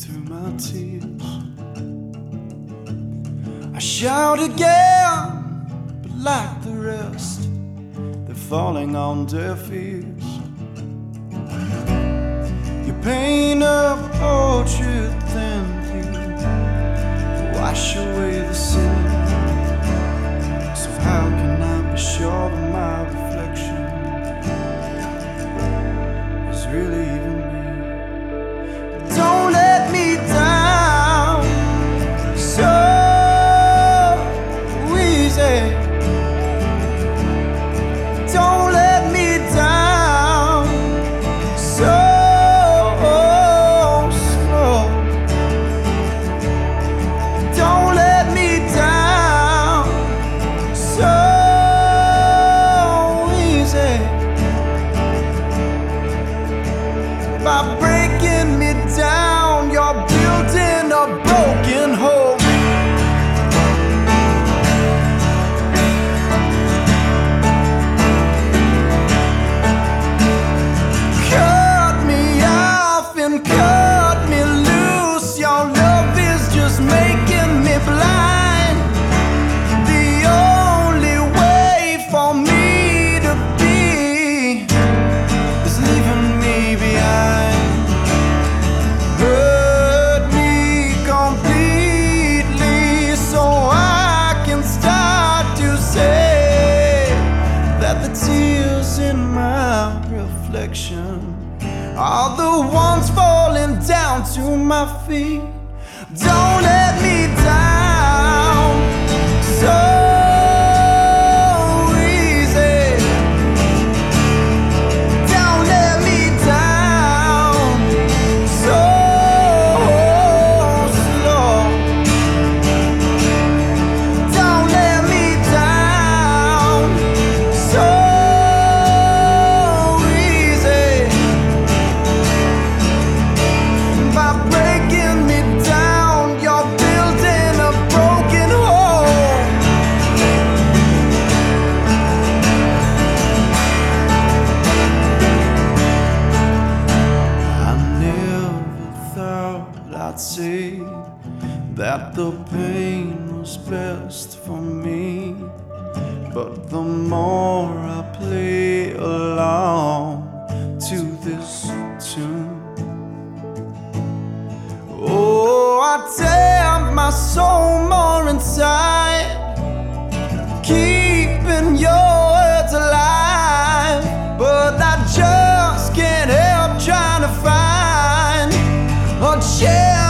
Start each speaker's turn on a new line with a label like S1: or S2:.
S1: through my tears. I shout again, but like the rest, they're falling on deaf ears. You paint a portrait, then you wash away the sin. So how can I be sure that my reflection is really even me? Don't let me down so easy. Don't let me down so slow. Don't let me down so easy. By breaking me down, you're building a broken home. Cut me off and cut me loose. Your love is just making me blind. The only way for me to be is leaving me behind. Hurt me completely so I can start to say that the tears in my reflection are the ones falling down to my feet. Don't let me down so easy. Don't let me down so slow. Don't let me down so easy. By breaking me down, you're building a broken home. I never thought I'd say that the pain was best for me, but the more I play along to this tune, oh, I tear my soul more inside, keeping your words alive. But I just can't help trying to find a chance